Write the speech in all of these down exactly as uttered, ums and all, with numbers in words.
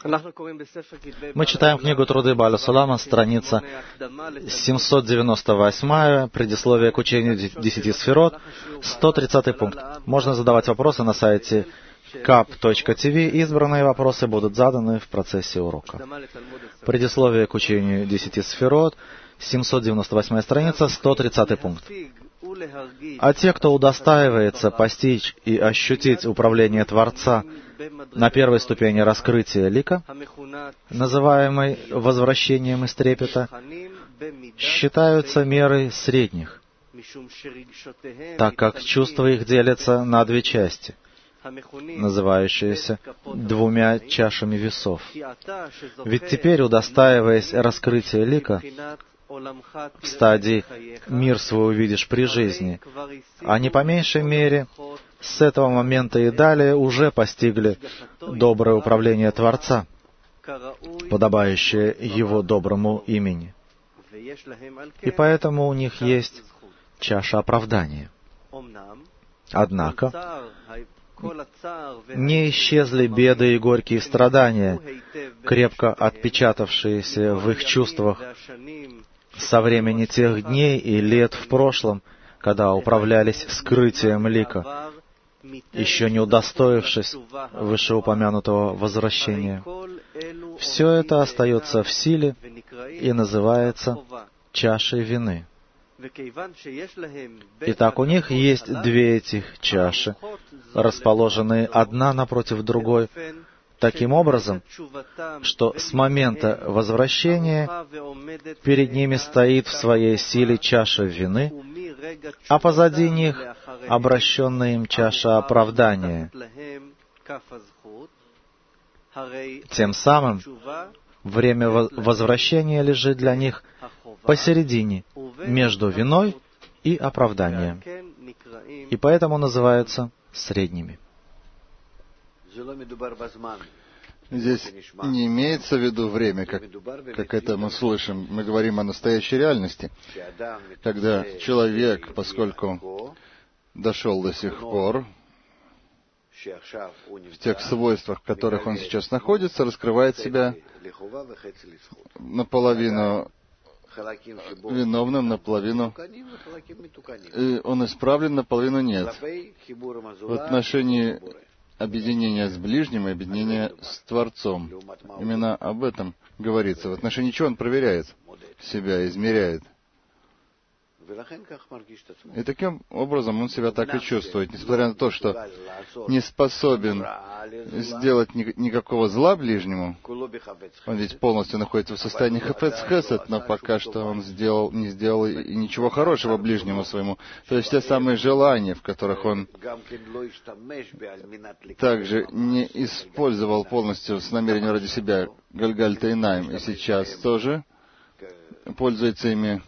Мы читаем книгу «Труды Бааля Сулама», страница семьсот девяносто восемь, предисловие к учению десяти сферот, сто тридцатый пункт. Можно задавать вопросы на сайте кап точка ти ви, избранные вопросы будут заданы в процессе урока. Предисловие к учению десяти сферот, семьсот девяносто восьмая страница, сто тридцатый пункт. А те, кто удостаивается постичь и ощутить управление Творца на первой ступени раскрытия лика, называемой возвращением из трепета, считаются мерой средних, так как чувства их делятся на две части, называющиеся двумя чашами весов. Ведь теперь, удостаиваясь раскрытия лика, в стадии «мир свой увидишь при жизни», они по меньшей мере с этого момента и далее уже постигли доброе управление Творца, подобающее Его доброму имени. И поэтому у них есть чаша оправдания. Однако не исчезли беды и горькие страдания, крепко отпечатавшиеся в их чувствах со времени тех дней и лет в прошлом, когда управлялись скрытием лика, еще не удостоившись вышеупомянутого возвращения. Все это остается в силе и называется чашей вины. Итак, у них есть две этих чаши, расположенные одна напротив другой, таким образом, что с момента возвращения перед ними стоит в своей силе чаша вины, а позади них обращенная им чаша оправдания. Тем самым время возвращения лежит для них посередине, между виной и оправданием, и поэтому называются средними. Здесь не имеется в виду время, как, как это мы слышим. Мы говорим о настоящей реальности, когда человек, поскольку дошел до сих пор, в тех свойствах, в которых он сейчас находится, раскрывает себя наполовину виновным, наполовину, и он исправлен, наполовину нет. В отношении объединения с ближним и объединения с Творцом. Именно об этом говорится. В отношении чего он проверяет себя, измеряет. И таким образом он себя так и чувствует, несмотря на то, что не способен сделать ни, никакого зла ближнему. Он ведь полностью находится в состоянии хафец хесед, но пока что он сделал, не сделал и ничего хорошего ближнему своему. То есть те самые желания, в которых он также не использовал полностью с намерением ради себя Гальгаль Тайнаим, и сейчас тоже пользуется ими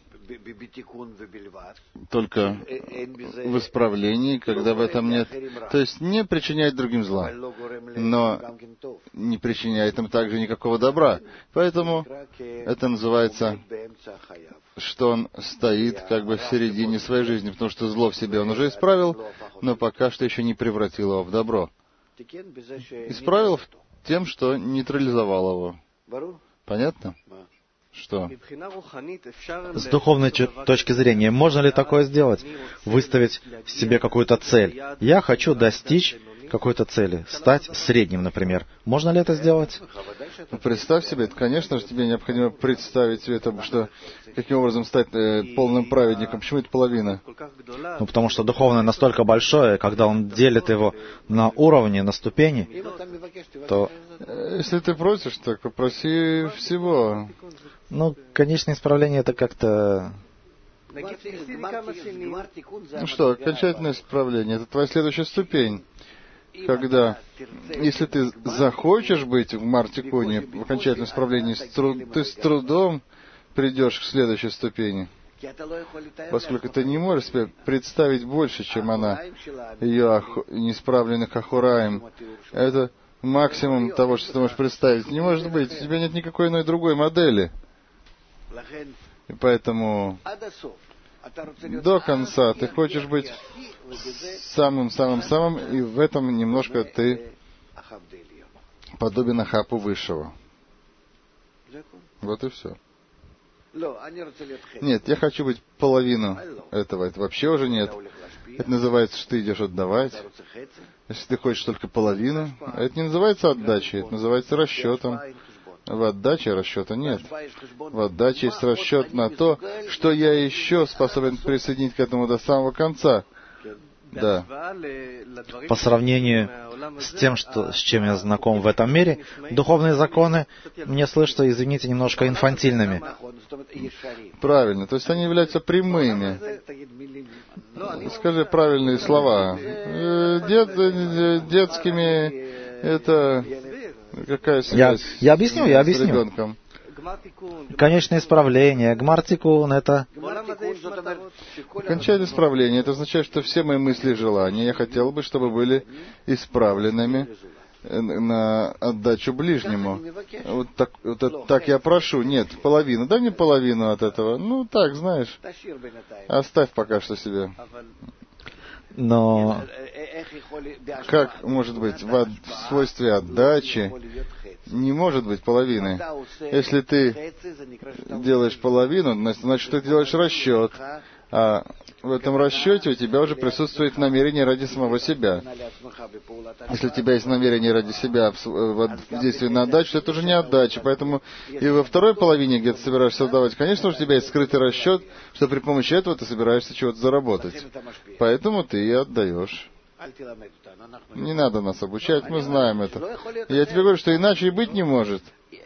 только в исправлении, когда в этом нет. То есть не причиняет другим зла, но не причиняет им также никакого добра. Поэтому это называется, что он стоит как бы в середине своей жизни, потому что зло в себе он уже исправил, но пока что еще не превратил его в добро. Исправил тем, что нейтрализовал его. Понятно? Что? С духовной точки зрения, можно ли такое сделать? Выставить себе какую-то цель. Я хочу достичь какой-то цели, стать средним, например. Можно ли это сделать? Представь себе, это, конечно же, тебе необходимо представить себе это, что каким образом стать э, полным праведником. Почему это половина? Ну, потому что духовное настолько большое, когда он делит его на уровни, на ступени, то... Если ты просишь, так попроси всего. Ну, конечное исправление — это как-то... Ну что, окончательное исправление — это твоя следующая ступень. Когда, если ты захочешь быть в Мартикуне, в окончательном исправлении, ты с трудом придешь к следующей ступени, поскольку ты не можешь себе представить больше, чем она, ее ах... неисправленных Ахураим. Это максимум того, что ты можешь представить. Не может быть, у тебя нет никакой иной другой модели. И поэтому до конца ты хочешь быть самым-самым-самым, и в этом немножко ты подобен Ахапу Высшего. Вот и все. Нет, я хочу быть половину этого. Это вообще уже нет. Это называется, что ты идешь отдавать. Если ты хочешь только половину, это не называется отдачей, это называется расчетом. В отдаче расчета нет. В отдаче есть расчет на то, что я еще способен присоединить к этому до самого конца. Да. По сравнению с тем, что, с чем я знаком в этом мире, духовные законы, мне слышатся, извините, немножко инфантильными. Правильно. То есть они являются прямыми. Скажи правильные слова. Дет, детскими это какая связь я, я объясню, я с объясню. ребенком? Конечное исправление, гмар-тикун, это... Окончательное исправление. Это означает, что все мои мысли и желания я хотел бы, чтобы были исправленными на отдачу ближнему. Вот так, вот это, так я прошу. Нет, половину. Дай мне половину от этого. Ну, так, знаешь. Оставь пока что себе. Но... Как может быть в, от, в свойстве отдачи не может быть половины? Если ты делаешь половину, значит, ты делаешь расчет. А в этом расчете у тебя уже присутствует намерение ради самого себя. Если у тебя есть намерение ради себя в, в, в действии на отдачу, то это уже не отдача. Поэтому и во второй половине, где ты собираешься отдавать, конечно, у тебя есть скрытый расчет, что при помощи этого ты собираешься чего-то заработать. Поэтому ты и отдаешь. Не надо нас обучать, мы знаем это. Я тебе говорю, что иначе и быть не может.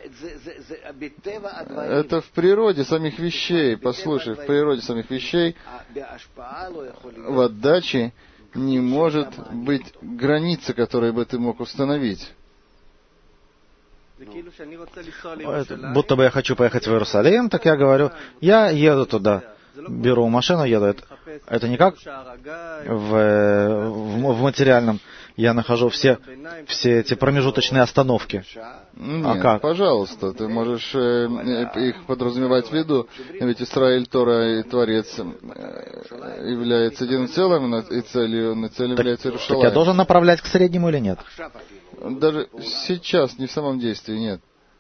Это в природе самих вещей. Послушай, в природе самих вещей в отдаче не может быть границы, которые бы ты мог установить. Будто бы я хочу поехать в Иерусалим, так я говорю, я еду туда. Беру машину, еду. Это, это не как в, в, в материальном. Я нахожу все, все эти промежуточные остановки. Нет, а как? Пожалуйста, ты можешь э, их подразумевать в виду. Ведь Исраиль, Тора и Творец э, являются единым целым, и целью, и целью так, является Иерушалаим. Так я должен направлять к среднему или нет? Даже сейчас, не в самом действии, нет.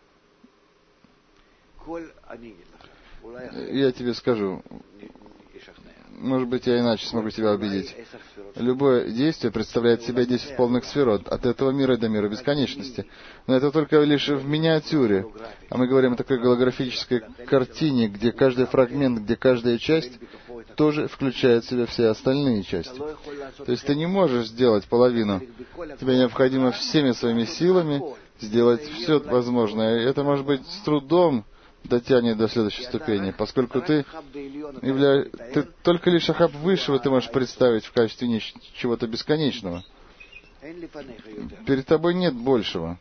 Я тебе скажу, может быть, я иначе смогу тебя убедить. Любое действие представляет себя десять полных сферот, от этого мира до мира бесконечности. Но это только лишь в миниатюре. А мы говорим о такой голографической картине, где каждый фрагмент, где каждая часть тоже включает в себя все остальные части. То есть ты не можешь сделать половину. Тебе необходимо всеми своими силами сделать все возможное. И это может быть с трудом дотянет до следующей ступени, поскольку ты, явля... ты только лишь Ахап Высшего ты можешь представить в качестве неч... чего-то бесконечного. Перед тобой нет большего.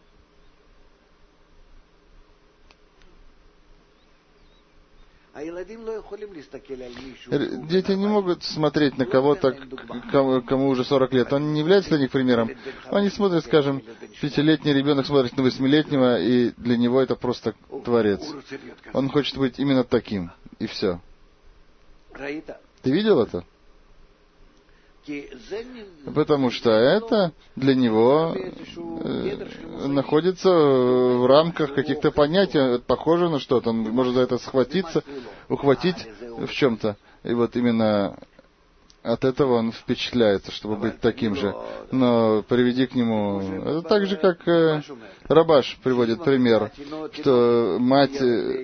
Дети не могут смотреть на кого-то, кому, кому уже сорок лет. Он не является для них примером. Они смотрят, скажем, пятилетний ребенок смотрит на восьмилетнего, и для него это просто творец. Он хочет быть именно таким, и все. Ты видел это? Потому что это для него э, находится в рамках каких-то понятий, похоже на что-то. Он может за это схватиться, ухватить в чем-то. И вот именно от этого он впечатляется, чтобы быть таким же. Но приведи к нему... Это так же, как э, Рабаш приводит пример, что мать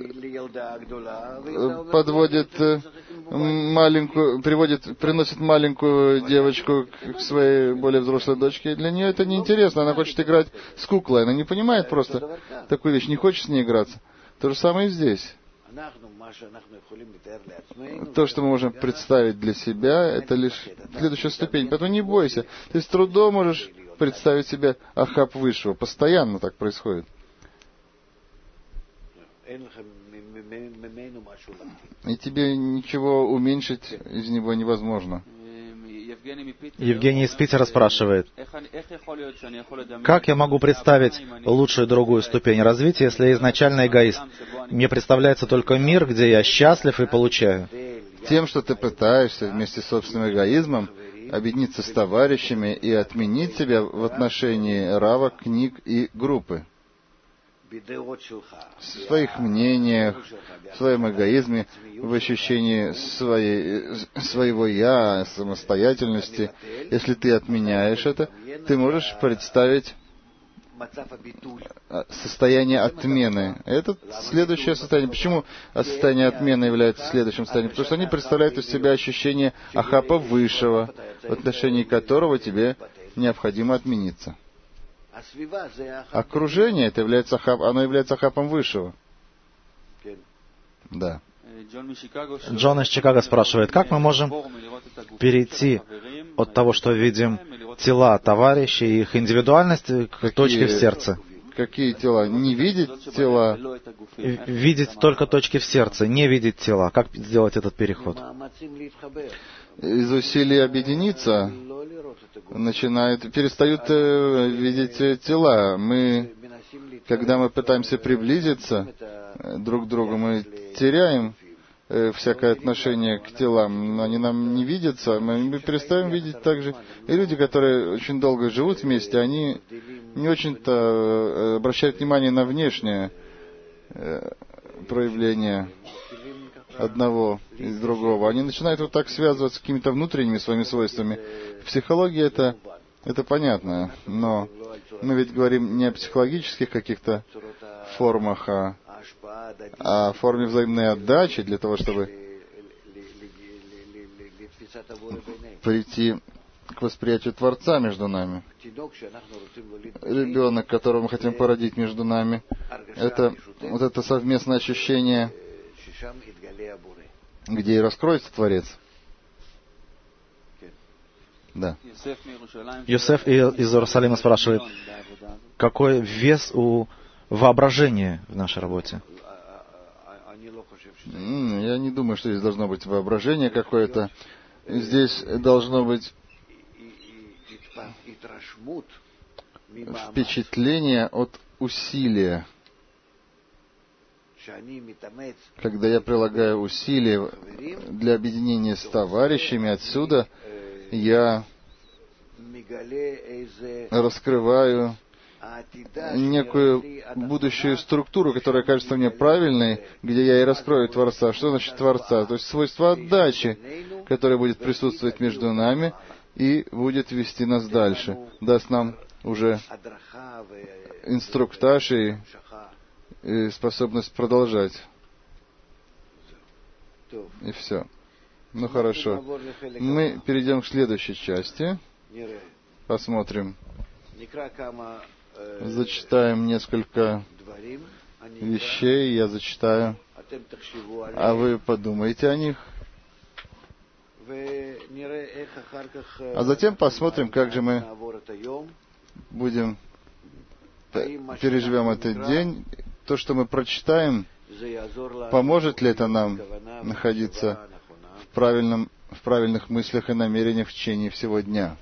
подводит маленькую, приводит, приносит маленькую девочку к своей более взрослой дочке. И для нее это неинтересно. Она хочет играть с куклой. Она не понимает просто такую вещь, не хочет с ней играться. То же самое и здесь. То, что мы можем представить для себя, это лишь следующая ступень. Поэтому не бойся. Ты с трудом можешь представить себе Ахап Высшего. Постоянно так происходит. И тебе ничего уменьшить из него невозможно. Евгений из Питера спрашивает, как я могу представить лучшую другую ступень развития, если я изначально эгоист? Мне представляется только мир, где я счастлив и получаю. Тем, что ты пытаешься вместе с собственным эгоизмом объединиться с товарищами и отменить себя в отношении рава, книг и группы. В своих мнениях, в своем эгоизме, в ощущении своей, своего «я», самостоятельности. Если ты отменяешь это, ты можешь представить состояние отмены. Это следующее состояние. Почему состояние отмены является следующим состоянием? Потому что они представляют из себя ощущение ахапа высшего, в отношении которого тебе необходимо отмениться. Окружение это является ахап, оно является ахапом высшего. Да. Джон из Чикаго спрашивает, как мы можем перейти от того, что видим тела товарищей и их индивидуальность, к Какие, точке в сердце? Какие тела? Не видеть тела? Видеть только точки в сердце, не видеть тела. Как сделать этот переход? Из усилий объединиться начинают, перестают э, видеть э, тела. Мы, когда мы пытаемся приблизиться э, друг к другу, мы теряем э, всякое отношение к телам. Они нам не видятся, мы, мы перестаем видеть также. И люди, которые очень долго живут вместе, они не очень-то э, обращают внимание на внешнее э, проявление одного и другого. Они начинают вот так связываться с какими-то внутренними своими свойствами. В психологии это, это понятно, но мы ведь говорим не о психологических каких-то формах, а о форме взаимной отдачи для того, чтобы прийти к восприятию Творца между нами. Ребенок, которого мы хотим породить между нами, это вот это совместное ощущение, где и раскроется Творец. Да. Йосеф из Иерусалима спрашивает, какой вес у воображения в нашей работе? Я не думаю, что здесь должно быть воображение какое-то. Здесь должно быть впечатление от усилия. Когда я прилагаю усилия для объединения с товарищами отсюда, я раскрываю некую будущую структуру, которая кажется мне правильной, где я и раскрою Творца. Что значит Творца? То есть свойство отдачи, которое будет присутствовать между нами и будет вести нас дальше. Даст нам уже инструктаж и и способность продолжать. И все. Ну хорошо. Мы перейдем к следующей части. Посмотрим. Зачитаем несколько вещей. Я зачитаю. А вы подумайте о них. А затем посмотрим, как же мы будем переживем этот день. То, что мы прочитаем, поможет ли это нам находиться в, правильном, в правильных мыслях и намерениях в течение всего дня?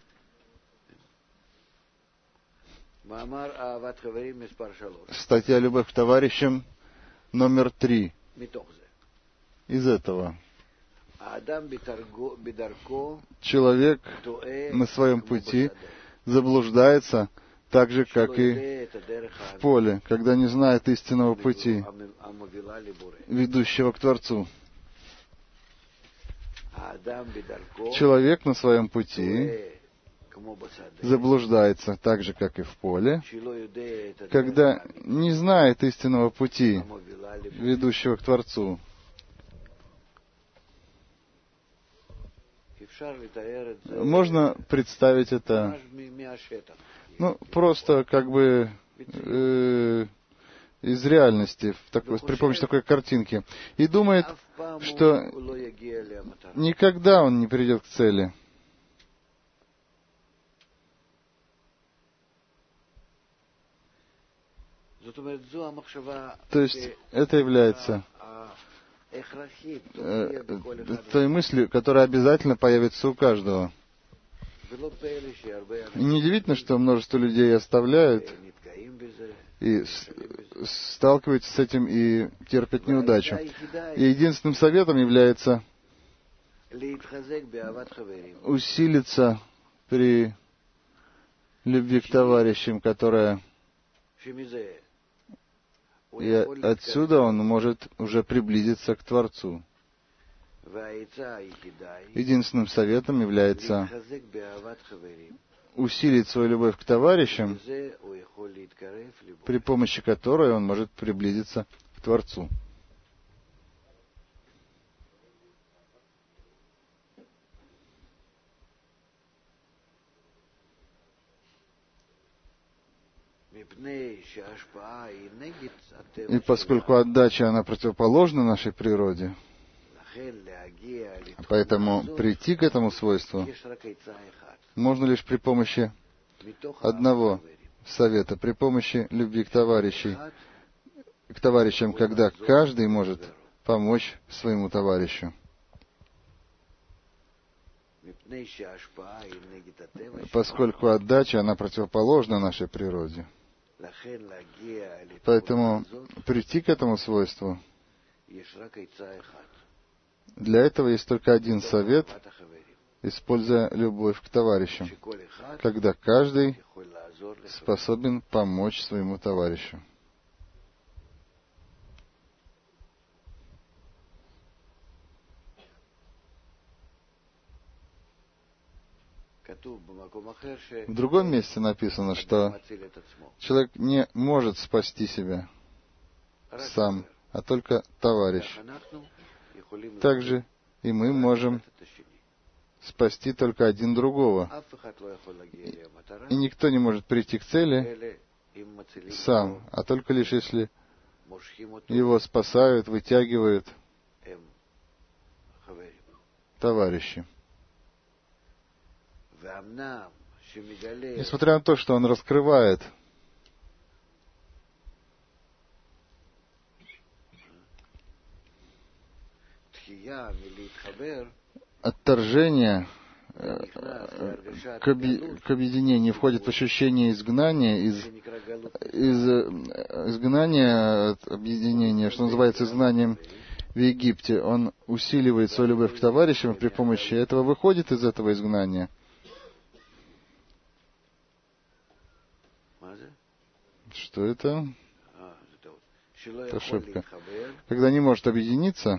Статья «Любовь к товарищам» номер три. Из этого. Человек на своем пути заблуждается так же, как и в поле, когда не знает истинного пути, ведущего к Творцу. Человек на своем пути заблуждается так же, как и в поле, когда не знает истинного пути, ведущего к Творцу. Можно представить это, ну, просто как бы э, из реальности, в такой, при помощи такой картинки. И думает, что никогда он не придет к цели. То есть это является э, той мыслью, которая обязательно появится у каждого. И неудивительно, что множество людей оставляют и сталкиваются с этим и терпят неудачу. И единственным советом является усилиться при любви к товарищам, которая... И отсюда он может уже приблизиться к Творцу. Единственным советом является усилить свою любовь к товарищам, при помощи которой он может приблизиться к Творцу. И поскольку отдача, она противоположна нашей природе, поэтому прийти к этому свойству можно лишь при помощи одного совета, при помощи любви к товарищам, к товарищам, когда каждый может помочь своему товарищу. Поскольку отдача, она противоположна нашей природе. Поэтому прийти к этому свойству, для этого есть только один совет, используя любовь к товарищам, когда каждый способен помочь своему товарищу. В другом месте написано, что человек не может спасти себя сам, а только товарищ. Также и мы можем спасти только один другого. И никто не может прийти к цели сам, а только лишь если его спасают, вытягивают товарищи. Несмотря на то, что он раскрывает отторжение к, оби- к объединению, входит в ощущение изгнания, из, из изгнания от объединения, что называется изгнанием в Египте. Он усиливает свою любовь к товарищам и при помощи этого выходит из этого изгнания. Что это? Это ошибка. Когда не может объединиться,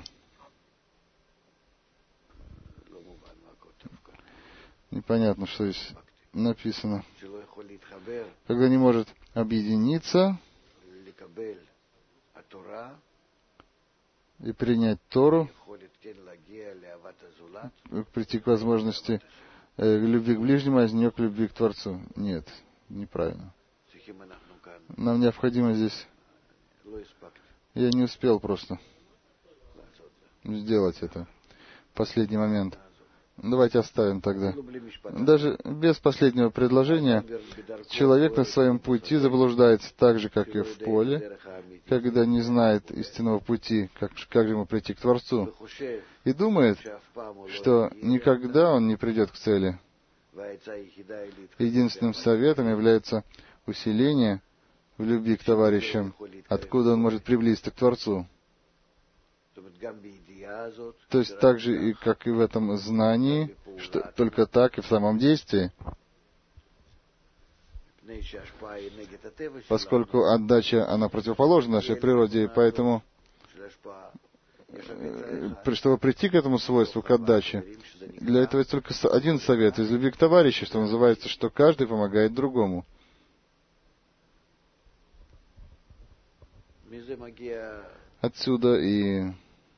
непонятно, что здесь написано. Когда не может объединиться и принять Тору, прийти к возможности э, любви к ближнему, а из нее к любви к Творцу. Нет, неправильно. Нам необходимо здесь... Я не успел просто сделать это. Последний момент. Давайте оставим тогда. Даже без последнего предложения человек на своем пути заблуждается так же, как и в поле, когда не знает истинного пути, как, как же ему прийти к Творцу, и думает, что никогда он не придет к цели. Единственным советом является усиление в любви к товарищам, откуда он может приблизиться к Творцу. То есть так же, и, как и в этом знании, что только так и в самом действии. Поскольку отдача, она противоположна нашей природе, и поэтому, чтобы прийти к этому свойству, к отдаче, для этого есть только один совет из любви к товарищу, что называется, что каждый помогает другому. Отсюда и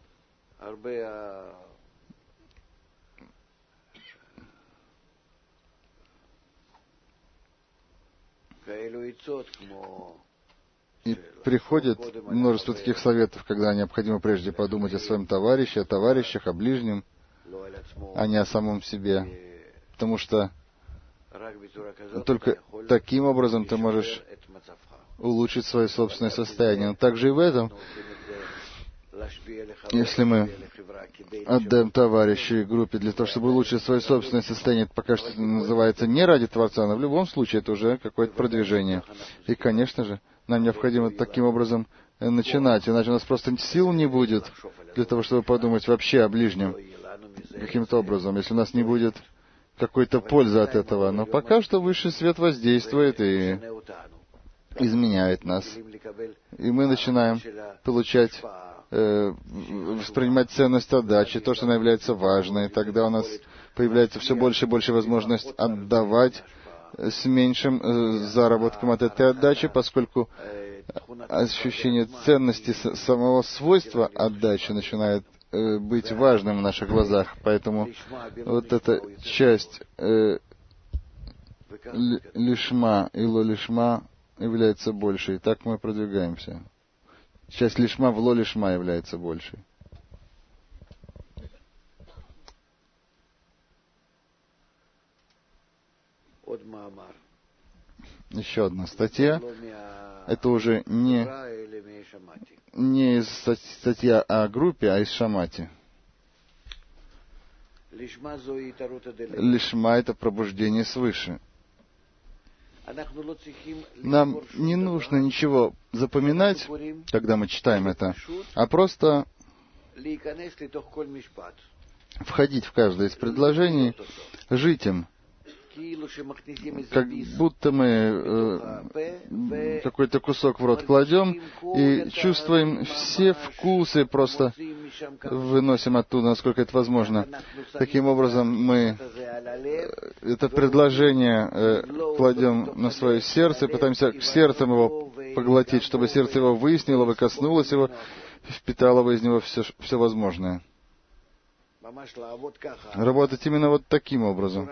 И приходит множество таких советов, когда необходимо прежде подумать о своем товарище, о товарищах, о ближнем, а не о самом себе. Потому что только таким образом ты можешь улучшить свое собственное состояние. Но также и в этом, если мы отдаем товарищу и группе для того, чтобы улучшить свое собственное состояние, это пока что называется не ради Творца, но в любом случае это уже какое-то продвижение. И, конечно же, нам необходимо таким образом начинать, иначе у нас просто сил не будет для того, чтобы подумать вообще о ближнем. каким-то образом, если у нас не будет какой-то пользы от этого. Но пока что высший свет воздействует и изменяет нас. И мы начинаем получать, э, воспринимать ценность отдачи, то, что она является важной. Тогда у нас появляется все больше и больше возможность отдавать с меньшим э, заработком от этой отдачи, поскольку ощущение ценности самого свойства отдачи начинает э, быть важным в наших глазах. Поэтому вот эта часть э, лишма и ло-лишма является большей. И так мы продвигаемся. Часть лишма в ло-лишма является большей. Еще одна статья. Это уже не, не из статья о группе, а из Шамати. Лишма — это пробуждение свыше. Нам не нужно ничего запоминать, когда мы читаем это, а просто входить в каждое из предложений, жить им, как будто мы э, какой-то кусок в рот кладем и чувствуем все вкусы, просто выносим оттуда, насколько это возможно. Таким образом, мы это предложение э, кладем на свое сердце и пытаемся сердцем его поглотить, чтобы сердце его выяснило, вы коснулось его, впитало бы из него все, все возможное. Работать именно вот таким образом.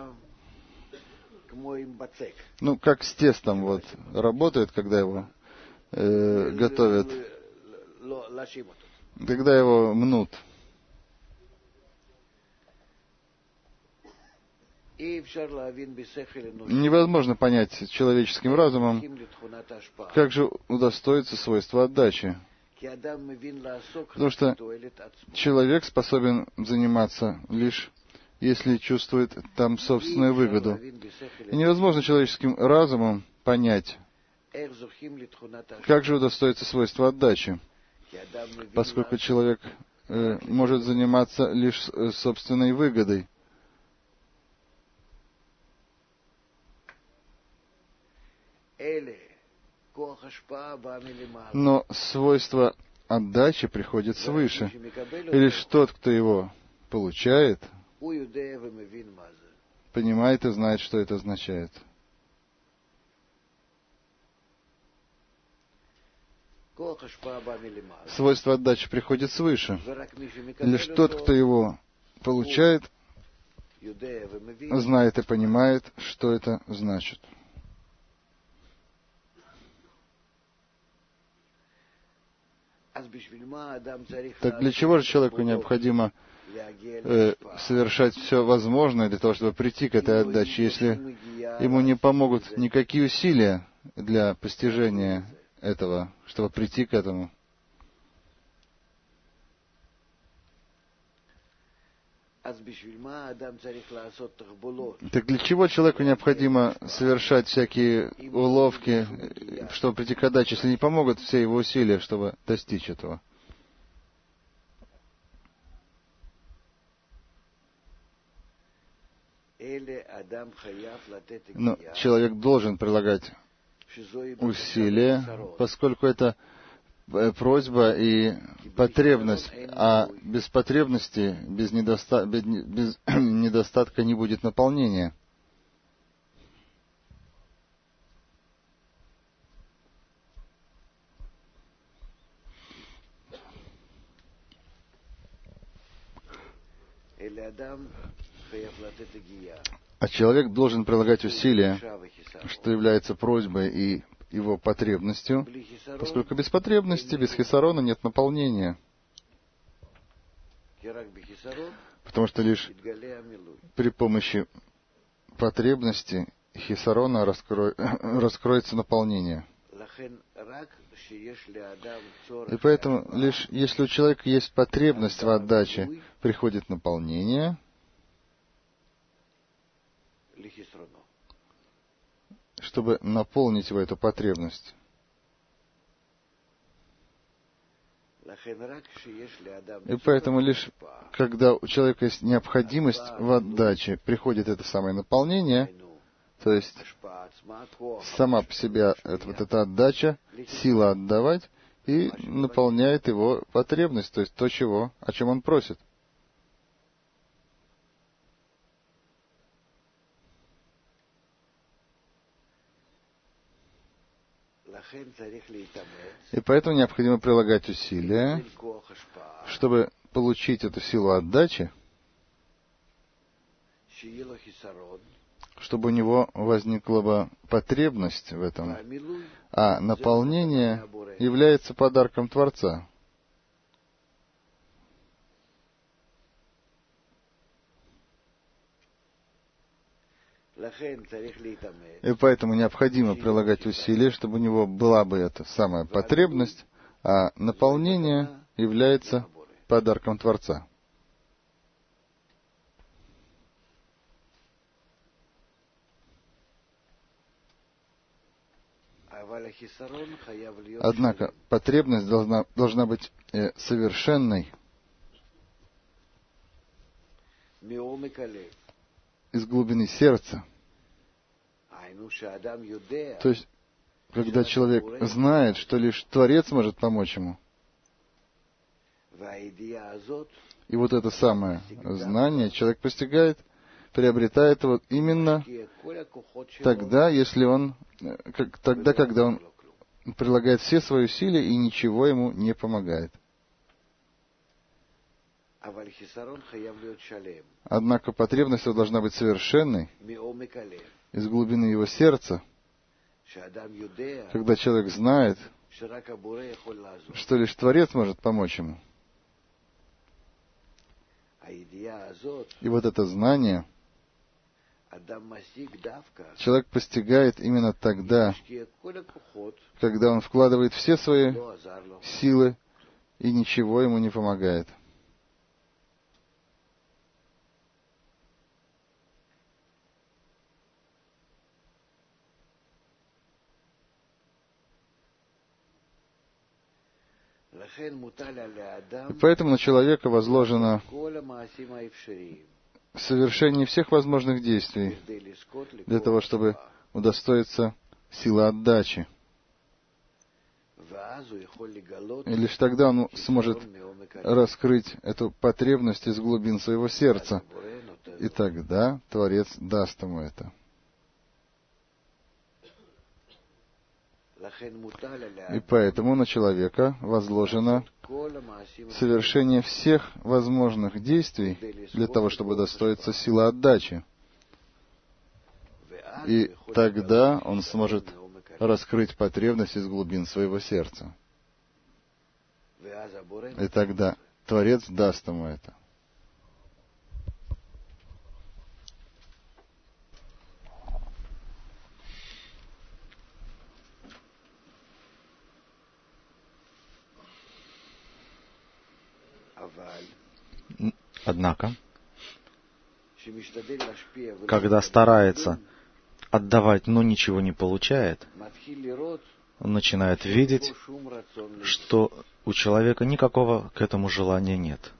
Ну, как с тестом вот работает, когда его э, готовят, когда его мнут. Невозможно понять человеческим разумом, как же удостоится свойства отдачи. Потому что человек способен заниматься лишь если чувствует там собственную выгоду. И невозможно человеческим разумом понять, как же удостоится свойства отдачи, поскольку человек э, может заниматься лишь э, собственной выгодой. Но свойство отдачи приходит свыше. И лишь тот, кто его получает, понимает и знает, что это означает. Свойство отдачи приходит свыше. Лишь тот, кто его получает, знает и понимает, что это значит. Так для чего же человеку необходимо э, совершать все возможное для того, чтобы прийти к этой отдаче, если ему не помогут никакие усилия для постижения этого, чтобы прийти к этому? Так для чего человеку необходимо совершать всякие уловки, чтобы прийти к отдаче, если не помогут все его усилия, чтобы достичь этого? Но человек должен прилагать усилия, поскольку это просьба и потребность, а без потребности, без, недоста... без недостатка не будет наполнения. А человек должен прилагать усилия, что является просьбой и его потребностью, поскольку без потребности, без хисарона нет наполнения. Потому что лишь при помощи потребности хисарона раскро... раскроется наполнение. И поэтому лишь если у человека есть потребность в отдаче, приходит наполнение, чтобы наполнить его эту потребность. И поэтому лишь когда у человека есть необходимость в отдаче, приходит это самое наполнение, то есть сама по себе это, вот эта отдача, сила отдавать, и наполняет его потребность, то есть то, чего, о чем он просит. И поэтому необходимо прилагать усилия, чтобы получить эту силу отдачи, чтобы у него возникла бы потребность в этом, а наполнение является подарком Творца. И поэтому необходимо прилагать усилия, чтобы у него была бы эта самая потребность, а наполнение является подарком Творца. Однако потребность должна, должна быть э, совершенной из глубины сердца. То есть, когда человек знает, что лишь Творец может помочь ему, и вот это самое знание человек постигает, приобретает его именно тогда, если он, как, тогда, когда он прилагает все свои усилия и ничего ему не помогает. Однако потребность его должна быть совершенной из глубины его сердца, когда человек знает, что лишь Творец может помочь ему. И вот это знание человек постигает именно тогда, когда он вкладывает все свои силы и ничего ему не помогает. И поэтому на человека возложено совершение всех возможных действий для того, чтобы удостоиться силы отдачи. И лишь тогда он сможет раскрыть эту потребность из глубин своего сердца. И тогда Творец даст ему это. И поэтому на человека возложено совершение всех возможных действий для того, чтобы удостоиться силы отдачи. И тогда он сможет раскрыть потребность из глубин своего сердца. И тогда Творец даст ему это. Однако, когда старается отдавать, но ничего не получает, он начинает видеть, что у человека никакого к этому желания нет.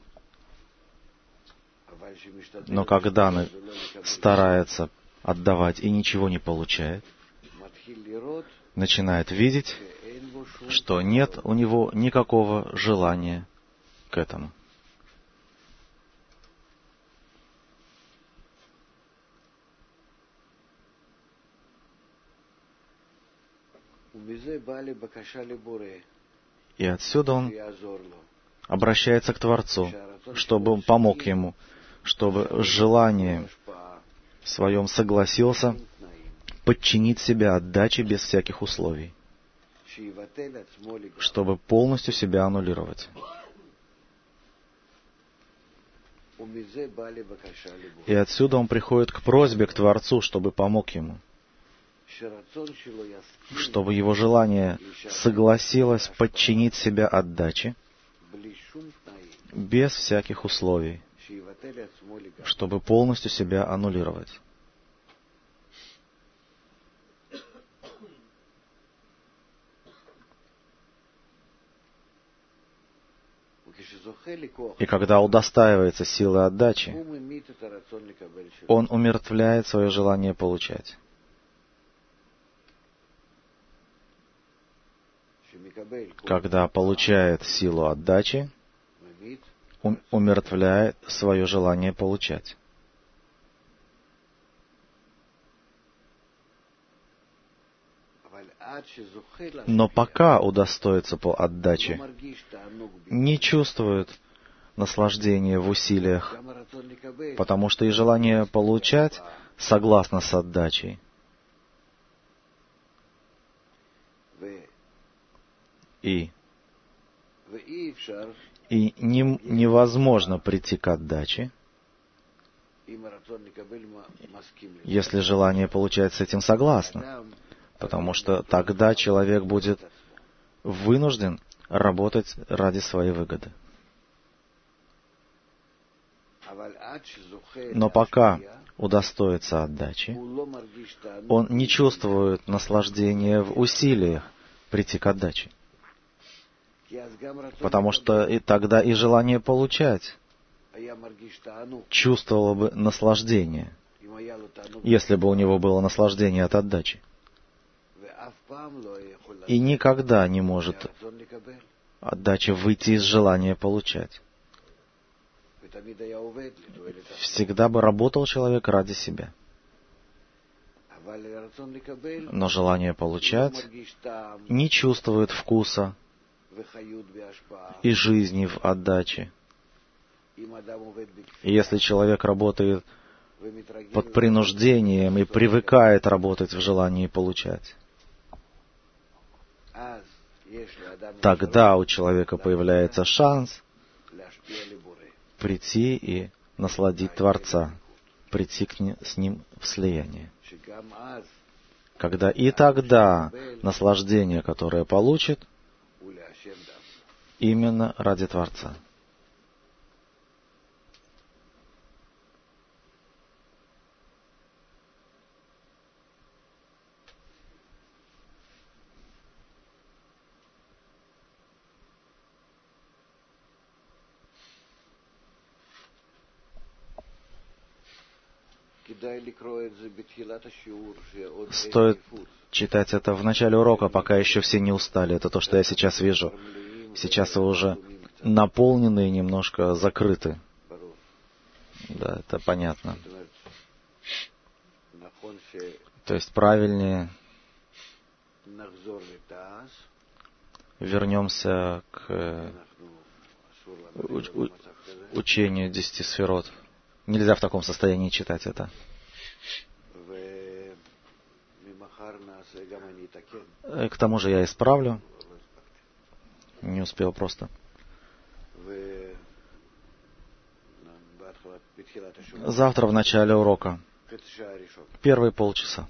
Но когда он старается отдавать и ничего не получает, начинает видеть, что нет у него никакого желания к этому. И отсюда он обращается к Творцу, чтобы он помог ему, чтобы желание в своем согласился подчинить себя отдаче без всяких условий, чтобы полностью себя аннулировать. И отсюда он приходит к просьбе к Творцу, чтобы помог ему, чтобы его желание согласилось подчинить себя отдаче без всяких условий, чтобы полностью себя аннулировать. И когда удостаивается силы отдачи, он умертвляет свое желание получать. Когда получает силу отдачи, он умертвляет свое желание получать. Но пока удостоится по отдаче, не чувствует наслаждения в усилиях, потому что и желание получать согласно с отдачей. И, и не, невозможно прийти к отдаче, если желание получать с этим согласно, потому что тогда человек будет вынужден работать ради своей выгоды. Но пока удостоится отдачи, он не чувствует наслаждения в усилиях прийти к отдаче. Потому что и тогда и желание получать чувствовало бы наслаждение, если бы у него было наслаждение от отдачи. И никогда не может отдача выйти из желания получать. Всегда бы работал человек ради себя. Но желание получать не чувствует вкуса и жизни в отдаче. И если человек работает под принуждением и привыкает работать в желании получать, тогда у человека появляется шанс прийти и насладить Творца, прийти к ним, с Ним в слияние. Когда и тогда наслаждение, которое получит, именно ради Творца. Стоит читать это в начале урока, пока еще все не устали. Это то, что я сейчас вижу. Сейчас вы уже наполнены и немножко закрыты. Да, это понятно. То есть правильнее вернемся к учению десяти сферот. Нельзя в таком состоянии читать это. К тому же я исправлю. Не успел просто. Завтра в начале урока. Первые полчаса.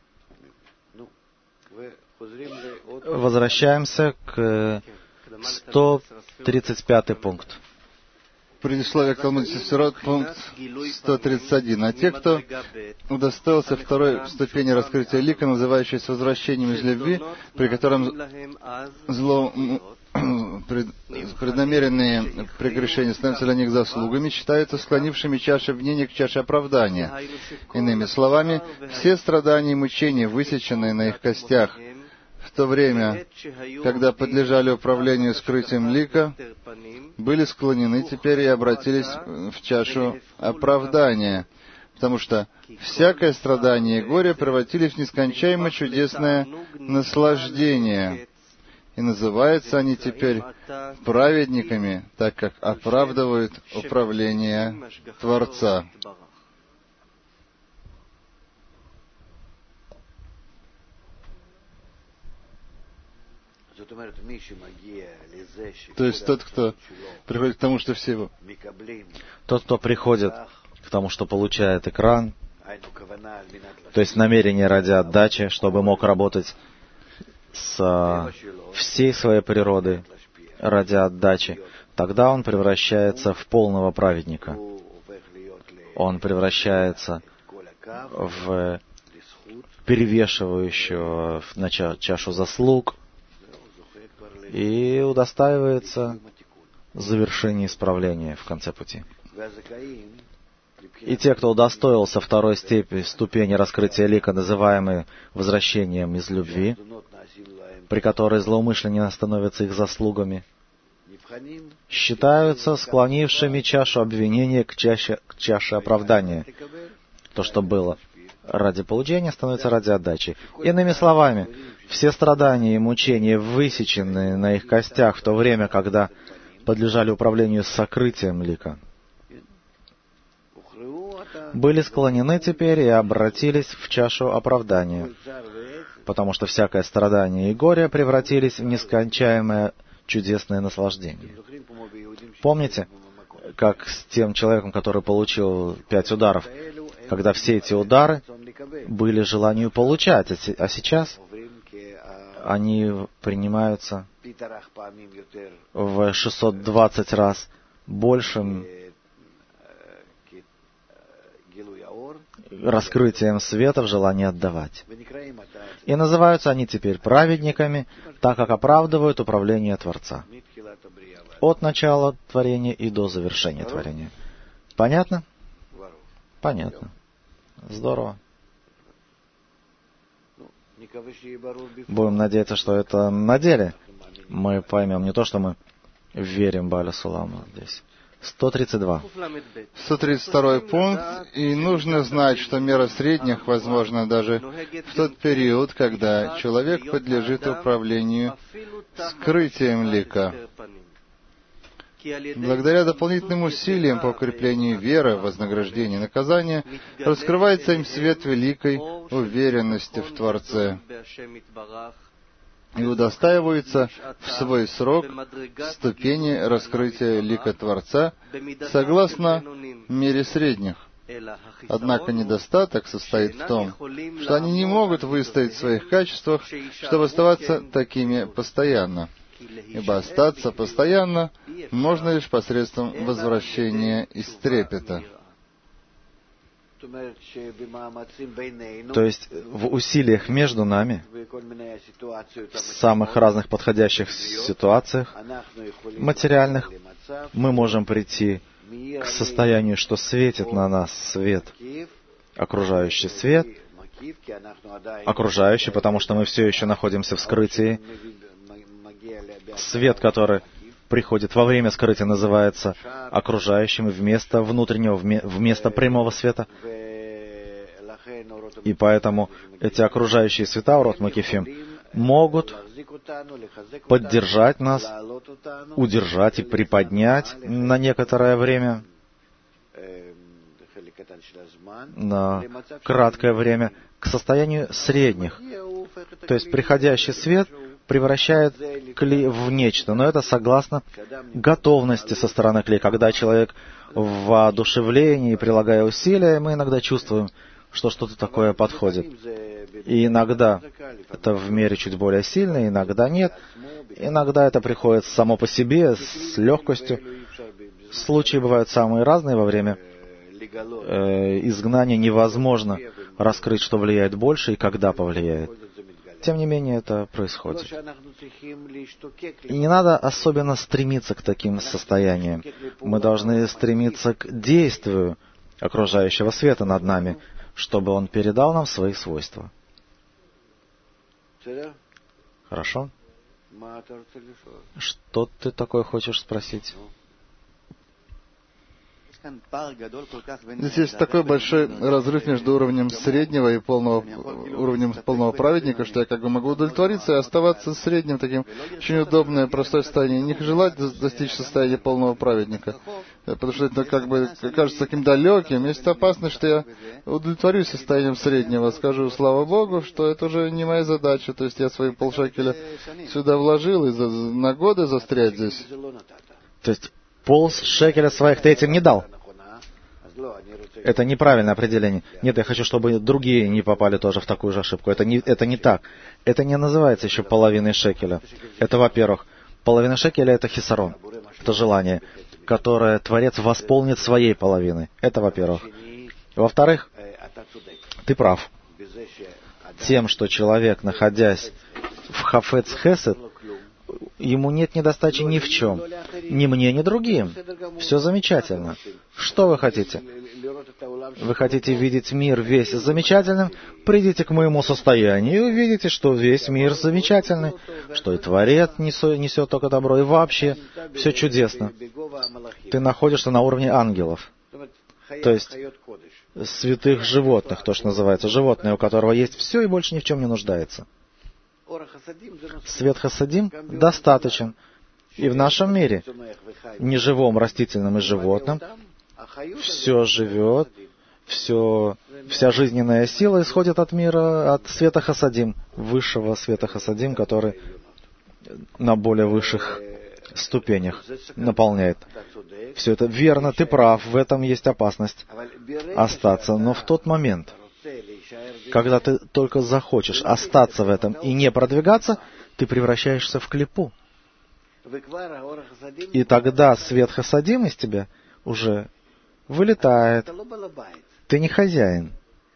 Возвращаемся к сто тридцать пятый пункт. Предисловие к Талмуд Сефирот, пункт сто тридцать один. А те, кто удостоился второй ступени раскрытия лика, называющейся возвращением из любви, при котором зло, пред, преднамеренные прегрешения становятся для них заслугами, считаются склонившими чаши обвинения к чаше оправдания. Иными словами, все страдания и мучения, высеченные на их костях, в то время, когда подлежали управлению скрытием лика, были склонены теперь и обратились в чашу оправдания, потому что всякое страдание и горе превратились в нескончаемо чудесное наслаждение, и называются они теперь праведниками, так как оправдывают управление Творца. То есть тот, кто приходит к тому, что все его... Тот, кто приходит к тому, что получает экран, то есть намерение ради отдачи, чтобы мог работать с всей своей природой ради отдачи, тогда он превращается в полного праведника. Он превращается в перевешивающего на чашу заслуг, и удостаивается завершение исправления в конце пути. И те, кто удостоился второй степени, ступени раскрытия лика, называемые возвращением из любви, при которой злоумышленники становятся их заслугами, считаются склонившими чашу обвинения к чаше, к чаше оправдания. То, что было ради получения, становится ради отдачи. Иными словами, все страдания и мучения, высеченные на их костях в то время, когда подлежали управлению сокрытием лика, были склонены теперь и обратились в чашу оправдания, потому что всякое страдание и горе превратились в нескончаемое чудесное наслаждение. Помните, как с тем человеком, который получил пять ударов, когда все эти удары были желанию получать, а сейчас они принимаются в шестьсот двадцать раз большим раскрытием света в желании отдавать. И называются они теперь праведниками, так как оправдывают управление Творца от начала творения и до завершения творения. Понятно? Понятно. Здорово. Будем надеяться, что это на деле. Мы поймем не то, что мы верим Бааля Сулама здесь. сто тридцать два. сто тридцать второй пункт. И нужно знать, что мера средних возможна даже в тот период, когда человек подлежит управлению скрытием лика. Благодаря дополнительным усилиям по укреплению веры, вознаграждения и наказания, раскрывается им свет великой уверенности в Творце и удостаивается в свой срок ступени раскрытия лика Творца согласно мере средних. Однако недостаток состоит в том, что они не могут выстоять в своих качествах, чтобы оставаться такими постоянно. Ибо остаться постоянно можно лишь посредством возвращения из трепета. То есть в усилиях между нами, в самых разных подходящих ситуациях, материальных, мы можем прийти к состоянию, что светит на нас свет, окружающий свет, окружающий, потому что мы все еще находимся в скрытии. Свет, который приходит во время скрытия, называется окружающим вместо внутреннего, вместо прямого света. И поэтому эти окружающие света, урот макифим, могут поддержать нас, удержать и приподнять на некоторое время, на краткое время, к состоянию средних. То есть приходящий свет превращает кли в нечто, но это согласно готовности со стороны кли. Когда человек в воодушевлении, прилагая усилия, мы иногда чувствуем, что что-то такое подходит. И иногда это в мере чуть более сильно, иногда нет. Иногда это приходит само по себе, с легкостью. Случаи бывают самые разные во время э, изгнания. Невозможно раскрыть, что влияет больше и когда повлияет. Тем не менее, это происходит. И не надо особенно стремиться к таким состояниям. Мы должны стремиться к действию окружающего света над нами, чтобы он передал нам свои свойства. Хорошо? Что ты такое хочешь спросить? Здесь есть такой большой разрыв между уровнем среднего и полного, уровнем полного праведника, что я как бы могу удовлетвориться и оставаться средним, таким очень удобное, простое состояние. Не желать достичь состояния полного праведника, потому что это как бы кажется таким далеким. Есть опасность, что я удовлетворюсь состоянием среднего, скажу, слава Богу, что это уже не моя задача, то есть я свои полшекеля сюда вложил, и за, на годы застрять здесь. То есть пол шекеля своих ты этим не дал? Это неправильное определение. Нет, я хочу, чтобы другие не попали тоже в такую же ошибку. Это не, это не так. Это не называется еще половиной шекеля. Это, во-первых, половина шекеля — это хисарон. Это желание, которое Творец восполнит своей половиной. Это, во-первых. Во-вторых, ты прав. Тем, что человек, находясь в хафец хесед, ему нет недостачи ни в чем. Ни мне, ни другим. Все замечательно. Что вы хотите? Вы хотите видеть мир весь замечательным? Придите к моему состоянию и увидите, что весь мир замечательный, что и Творец несет только добро, и вообще все чудесно. Ты находишься на уровне ангелов, то есть святых животных, то, что называется, животное, у которого есть все и больше ни в чем не нуждается. Свет Хасадим достаточен и в нашем мире, неживом, растительном и животном, все живет, все, вся жизненная сила исходит от мира, от света Хасадим, высшего света Хасадим, который на более высших ступенях наполняет. Все это верно, ты прав, в этом есть опасность остаться. Но в тот момент, когда ты только захочешь остаться в этом и не продвигаться, ты превращаешься в клипу. И тогда свет Хасадим из тебя уже вылетает. Ты не хозяин.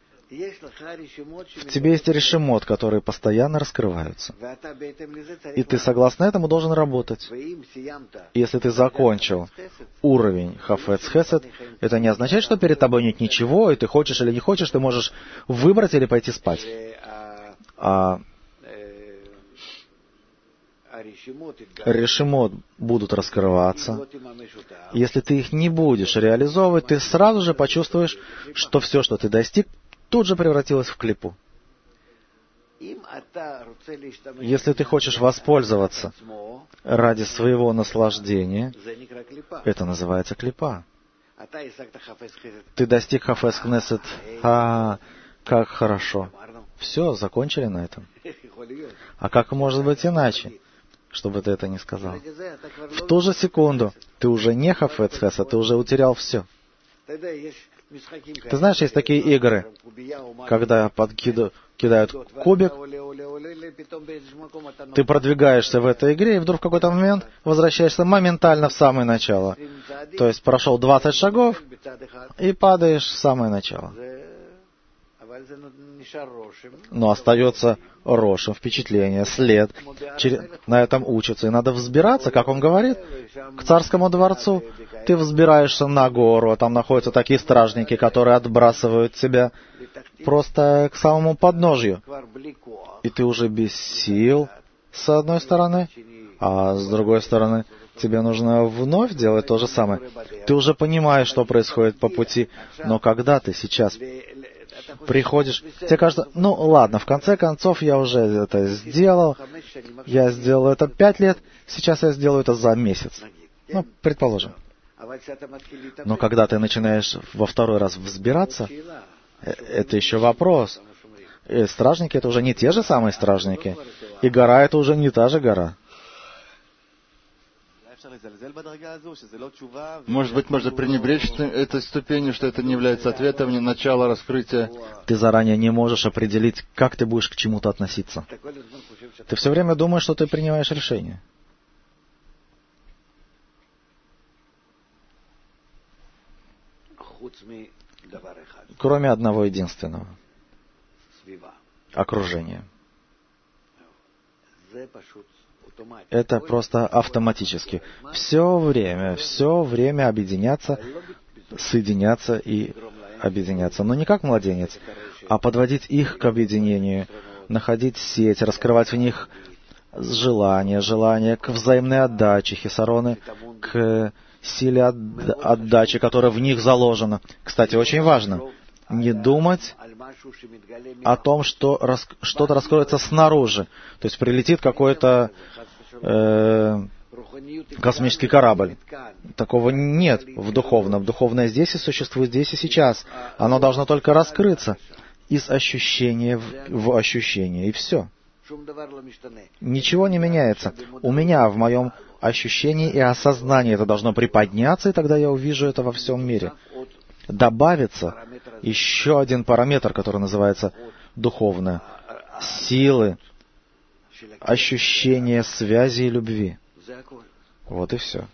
В тебе есть решемот, которые постоянно раскрываются. И ты, согласно этому, должен работать. Если ты закончил уровень Хафец Хесед, это не означает, что перед тобой нет ничего, и ты хочешь или не хочешь, ты можешь выбрать или пойти спать. А решемот будут раскрываться. Если ты их не будешь реализовывать, ты сразу же почувствуешь, что все, что ты достиг, тут же превратилось в клипу. Если ты хочешь воспользоваться ради своего наслаждения, это называется клипа. Ты достиг Хафец Хесед, а как хорошо. Все, закончили на этом. А как может быть иначе, чтобы ты это не сказал? В ту же секунду ты уже не Хафец Хесед, ты уже утерял все. Ты знаешь, есть такие игры, когда подкидывают, кидают кубик, ты продвигаешься в этой игре, и вдруг в какой-то момент возвращаешься моментально в самое начало. То есть прошел двадцать шагов, и падаешь в самое начало. Но остается рошем, впечатление, след. На этом учатся. И надо взбираться, как он говорит, к царскому дворцу. Ты взбираешься на гору, а там находятся такие стражники, которые отбрасывают тебя просто к самому подножью. И ты уже без сил, с одной стороны, а с другой стороны, тебе нужно вновь делать то же самое. Ты уже понимаешь, что происходит по пути, но когда ты сейчас приходишь, тебе кажется, ну ладно, в конце концов я уже это сделал, я сделал это пять лет, сейчас я сделаю это за месяц. Ну, предположим. Но когда ты начинаешь во второй раз взбираться, это еще вопрос. И стражники — это уже не те же самые стражники, и гора — это уже не та же гора. Может быть, можно пренебречь этой ступенью, что это не является ответом, не начало раскрытия. Ты заранее не можешь определить, как ты будешь к чему-то относиться. Ты все время думаешь, что ты принимаешь решение. Кроме одного единственного. Окружения. Это просто автоматически. Все время, все время объединяться, соединяться и объединяться. Но не как младенец, а подводить их к объединению, находить сеть, раскрывать в них желание, желание к взаимной отдаче, хисароны, к силе отдачи, которая в них заложена. Кстати, очень важно не думать о том, что рас, что-то раскроется снаружи. То есть прилетит какой-то э, космический корабль. Такого нет в духовном. Духовное здесь и существует здесь и сейчас. Оно должно только раскрыться из ощущения в, в ощущение, и все. Ничего не меняется. У меня, в моем ощущении и осознании это должно приподняться, и тогда я увижу это во всем мире. Добавится еще один параметр, который называется духовное. Силы, ощущение связи и любви. Вот и все.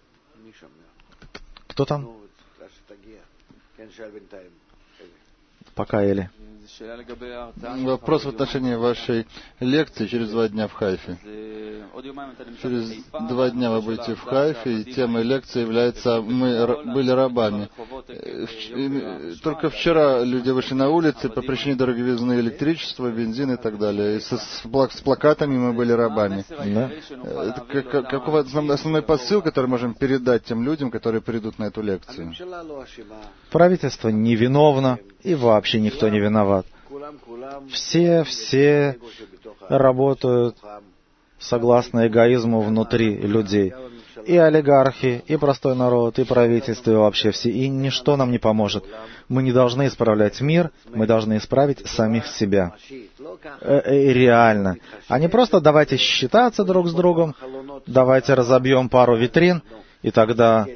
Кто там? Пока, Эли. Вопрос в отношении вашей лекции через два дня в Хайфе. Через два дня вы будете в Хайфе, и темой лекции является «Мы были рабами». Только вчера люди вышли на улицы по причине дороговизны электричества, бензина и так далее. И с, с плакатами «Мы были рабами». Да? Это какой основной посыл, который можем передать тем людям, которые придут на эту лекцию? Правительство невиновно, и вообще никто не виноват. Все, все работают согласно эгоизму внутри людей. И олигархи, и простой народ, и правительство, и вообще все. И ничто нам не поможет. Мы не должны исправлять мир, мы должны исправить самих себя. Э -э реально. А не просто давайте считаться друг с другом, давайте разобьем пару витрин, и тогда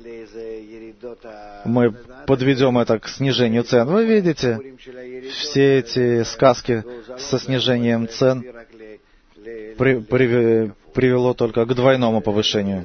мы подведем это к снижению цен. Вы видите, все эти сказки со снижением цен при, при, привело только к двойному повышению.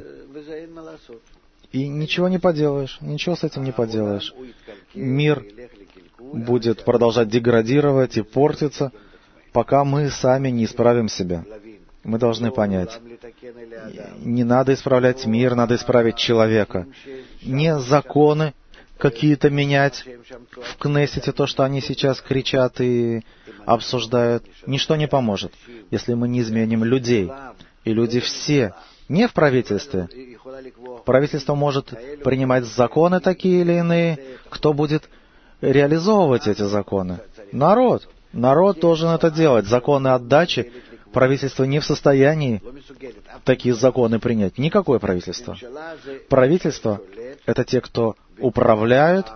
И ничего не поделаешь, ничего с этим не поделаешь. Мир будет продолжать деградировать и портиться, пока мы сами не исправим себя. Мы должны понять, не надо исправлять мир, надо исправить человека. Не законы какие-то менять в Кнессете, то, что они сейчас кричат и обсуждают. Ничто не поможет, если мы не изменим людей. И люди все, не в правительстве. Правительство может принимать законы такие или иные. Кто будет реализовывать эти законы? Народ. Народ должен это делать. Законы отдачи. Правительство не в состоянии такие законы принять. Никакое правительство. Правительство — это те, кто управляют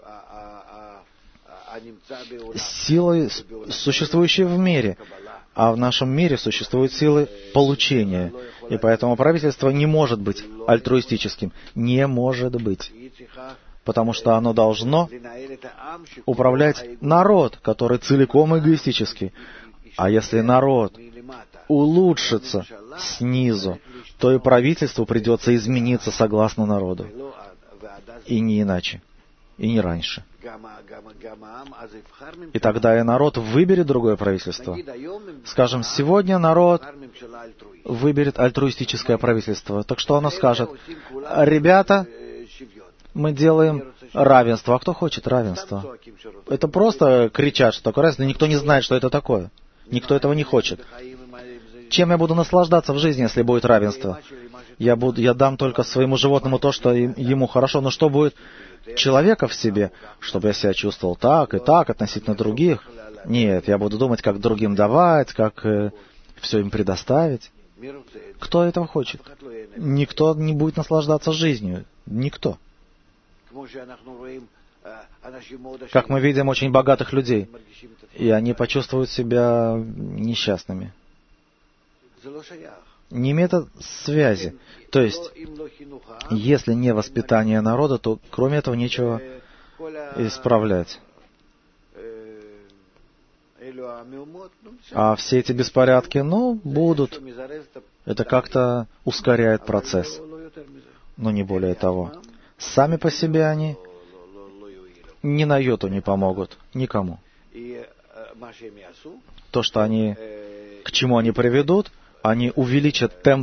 силой, существующей в мире. А в нашем мире существуют силы получения. И поэтому правительство не может быть альтруистическим. Не может быть. Потому что оно должно управлять народ, который целиком эгоистический. А если народ улучшится снизу, то и правительству придется измениться согласно народу. И не иначе. И не раньше. И тогда и народ выберет другое правительство. Скажем, сегодня народ выберет альтруистическое правительство. Так что оно скажет: ребята, мы делаем равенство. А кто хочет равенства? Это просто кричат, что такое равенство, но никто не знает, что это такое. Никто этого не хочет. Чем я буду наслаждаться в жизни, если будет равенство? Я, буду, я дам только своему животному то, что ему хорошо, но что будет человека в себе, чтобы я себя чувствовал так и так относительно других? Нет, я буду думать, как другим давать, как э, все им предоставить. Кто этого хочет? Никто не будет наслаждаться жизнью. Никто. Как мы видим очень богатых людей, и они почувствуют себя несчастными. Не имеет связи. То есть, если не воспитание народа, то кроме этого нечего исправлять. А все эти беспорядки, ну, будут. Это как-то ускоряет процесс. Но не более того. Сами по себе они ни на йоту не помогут никому. То, что они, к чему они приведут, они увеличат темп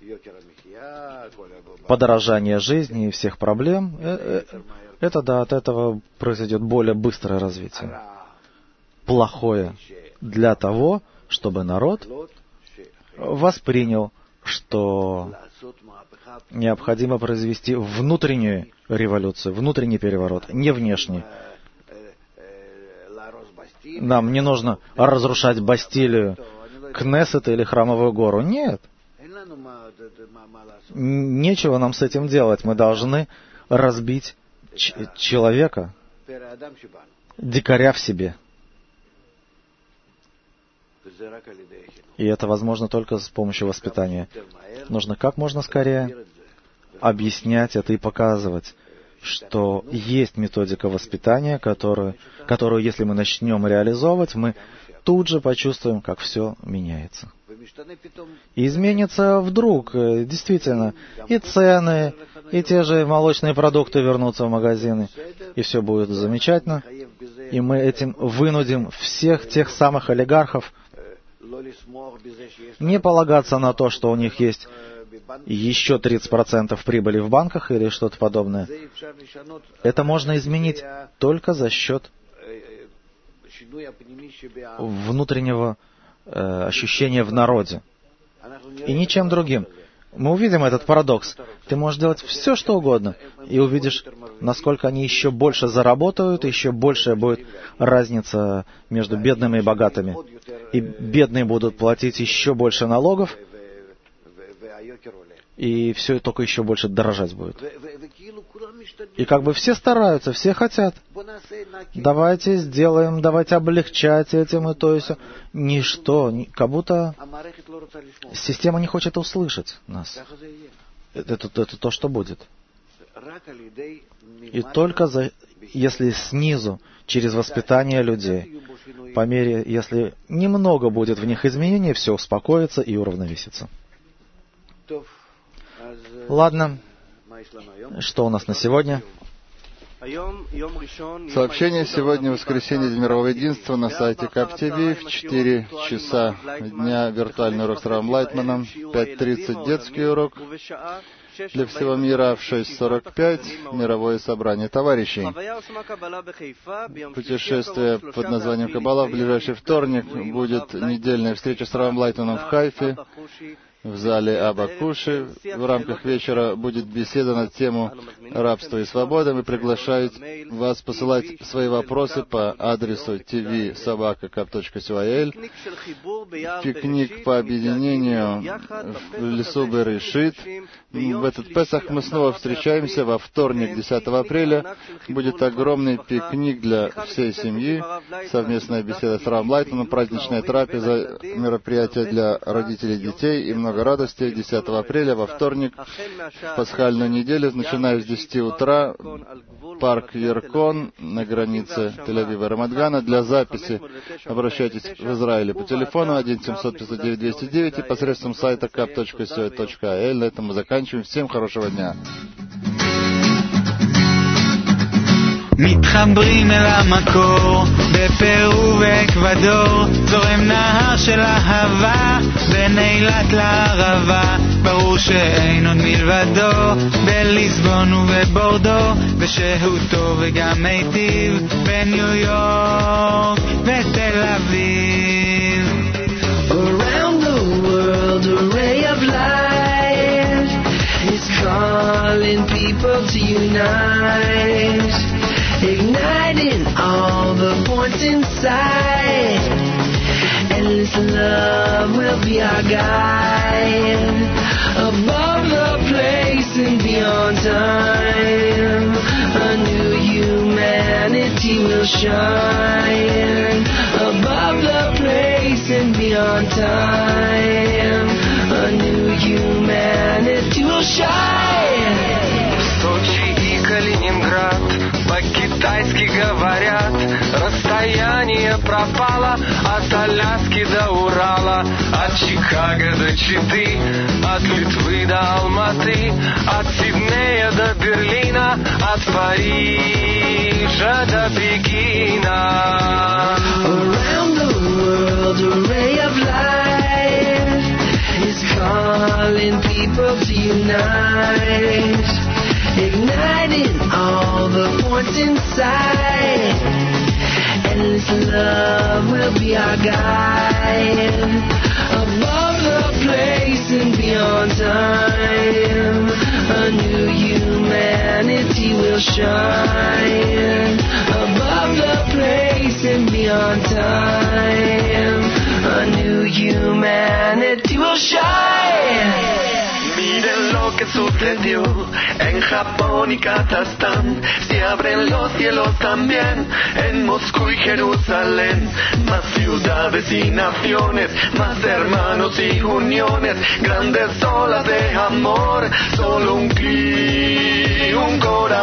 подорожания жизни и всех проблем. Это, да, от этого произойдет более быстрое развитие. Плохое для того, чтобы народ воспринял, что необходимо произвести внутреннюю революцию, внутренний переворот, не внешний. Нам не нужно разрушать Бастилию, Кнессет или Храмовую гору. Нет. Нечего нам с этим делать. Мы должны разбить ч- человека, дикаря в себе. И это возможно только с помощью воспитания. Нужно как можно скорее объяснять это и показывать, что есть методика воспитания, которую, которую, если мы начнем реализовывать, мы тут же почувствуем, как все меняется. И изменится вдруг, действительно, и цены, и те же молочные продукты вернутся в магазины, и все будет замечательно. И мы этим вынудим всех тех самых олигархов не полагаться на то, что у них есть еще тридцать процентов прибыли в банках или что-то подобное. Это можно изменить только за счет внутреннего э, ощущения в народе. И ничем другим. Мы увидим этот парадокс. Ты можешь делать все, что угодно, и увидишь, насколько они еще больше заработают, еще большая будет разница между бедными и богатыми. И бедные будут платить еще больше налогов, и все только еще больше дорожать будет. И как бы все стараются, все хотят. Давайте сделаем, давайте облегчать этим и то и сё. Ничто, ни, как будто система не хочет услышать нас. Это, это, это то, что будет. И только за, если снизу, через воспитание людей, по мере, если немного будет в них изменений, все успокоится и уравновесится. Ладно, что у нас на сегодня? Сообщение сегодня, воскресенье, День мирового единства, на сайте КАП-ТВ в четыре часа дня виртуальный урок с Равом Лайтманом, в пять тридцать детский урок для всего мира, в шесть сорок пять мировое собрание товарищей. Путешествие под названием Каббала в ближайший вторник будет недельная встреча с Равом Лайтманом в Хайфе, в зале Абакуши. В рамках вечера будет беседа на тему рабства и свободы. Мы приглашаем вас посылать свои вопросы по адресу ти ви собака кап точка си ай эл. Пикник по объединению в лесу Берешит. В этот Песах мы снова встречаемся во вторник, десятого апреля. Будет огромный пикник для всей семьи. Совместная беседа с Равом Лайтманом, праздничная трапеза, мероприятие для родителей детей и много радости. десятого апреля во вторник, в пасхальную неделю, начиная с десяти утра, парк Яркон на границе Тель-Авива и Рамат-Гана. Для записи обращайтесь в Израиле по телефону один семьсот пятьсот девять двести девять и посредством сайта кап точка си ой точка эй эл. На этом мы заканчиваем. Всем хорошего дня. מתחברים אל המקור, בפרו ואקוודור, זורם נהר של אהבה, בין אילת לערבה, ברור שאין עוד מלבדו, בליסבון ובבורדו, ושהותו וגם מיטיב, בניו יורק ותל אביב. Around the world, a ray of light is calling people to unite, igniting all the points inside. Endless love will be our guide, above the place and beyond time. A new humanity will shine, above the place and beyond time. A new humanity will shine. Сочи и Калининград по-китайски говорят, расстояние пропало от Аляски до Урала, от Чикаго до Читы, от Литвы до Алматы, от Сиднея до Берлина, от Парижа до Пекина. Around the world, a ray of light is calling people to unite, igniting all the points inside. Endless love will be our guide, above the place and beyond time. A new humanity will shine, above the place and beyond time. A new humanity will shine. Miren lo que sucedió en Japón y Kazajstán. Se abren los cielos también en Moscú y Jerusalén. Más ciudades y naciones, más hermanos y uniones, grandes olas de amor, solo un clic, un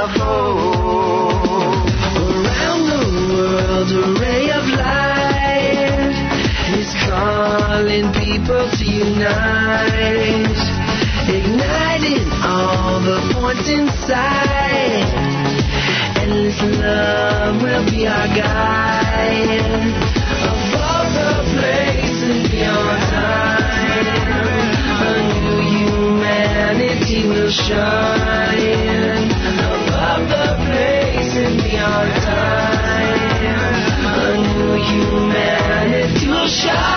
corazón. Around the world, a ray of light is calling people to unite, igniting all the points inside. Endless His love will be our guide. Above the place and beyond time, a new humanity will shine. Above the place and beyond time, a new humanity will shine.